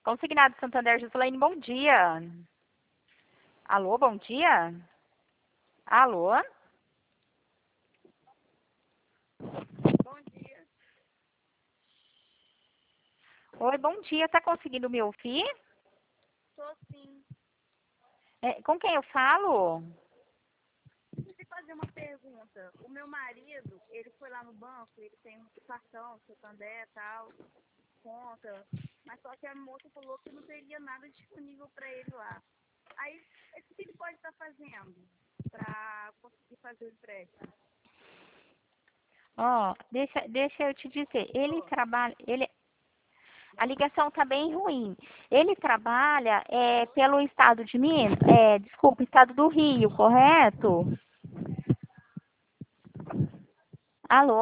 Consignado Santander, Gislaine, bom dia. Alô, bom dia? Alô? Bom dia. Oi, bom dia. Tá conseguindo me ouvir? Tô sim. Com quem eu falo? Deixa eu fazer uma pergunta. O meu marido, ele foi lá no banco, ele tem um cartão, Santander e tal, conta, mas só que a moça falou que não teria nada disponível para ele lá. Aí, o que ele pode estar fazendo para conseguir fazer o empréstimo? Ó, deixa eu te dizer. Ele Tô. trabalha, a ligação tá bem ruim. Ele trabalha pelo estado de Minas, desculpa, estado do Rio, correto? Alô?